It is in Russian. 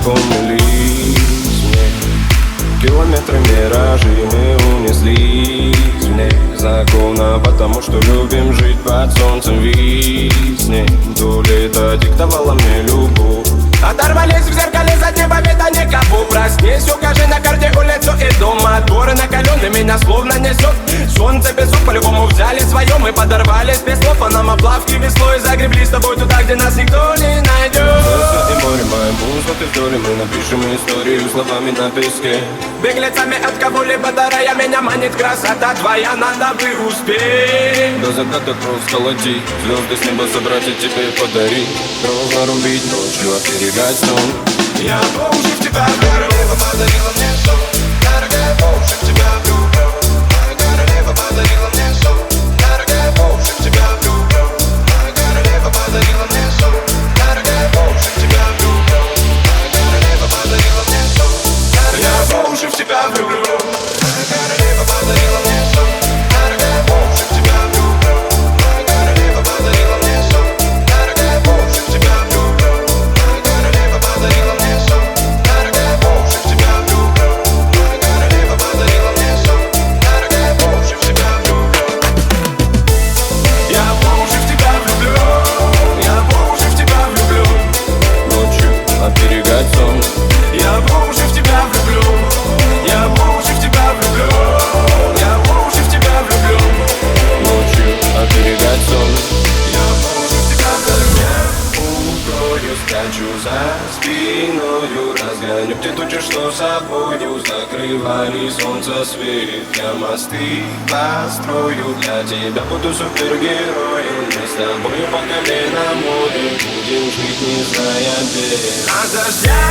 запомнились мне. Километры миражи мы унеслись в ней законно, потому что любим жить под солнцем виснет. То лето диктовало мне любовь. Оторвались в зеркале, за небо видно никого. Проснись, укажи на карте улицу и дом. Моторы накалены, меня словно несет. Солнце, песок, по-любому взяли свое. Мы подорвались без слов, а нам оплавки веслой загребли с тобой туда, где нас никто не найдет. Просто и море, моим пустоты вдоль, мы напишем историю словами на песке. Беглецами от кого-либо дарая, меня манит красота твоя, надо бы успеть. До заката кровь сколотить, звезды с неба собрать и тебе подарить. Ровно рубить ночью, оберегать сон. Я по уши в тебя королева подарила мне сон. Дорогая, по уши в тебя влюблю. Моя королева подарила мне сон. Дорогая, по уши в тебя влюблю. Моя королева подарила мне сон. Дорогая, по уши в тебя влюблю. Моя королева подарила мне сон. Я по уши в тебя влюблю. Моя королева подарила мне сон. Дорогая, по уши в тебя влюблю. Моя королева подарила мне сон. Дорогая, по уши в тебя влюблю. Моя королева подарила мне сон. Дорогая, по уши в тебя влюблю. Моя королева подарила мне сон. Дорогая, по уши в тебя влюблю. Я по уши в тебя влюблю. Я по уши в тебя влюблю. Ночью оберегать сон. Я по уши в тебя влюблю. Я по уши в тебя влюблю. Я по уши в тебя влюблю. Ночью оберегать сон. Я по уши в тебя влюблю. Укрою, скачу за спиною, разгоню те тучи, что собою закрывали солнце свет. Я мосты построю для тебя, буду супергероем. Мы с тобой по колено море будем жить, не зная бед. От дождя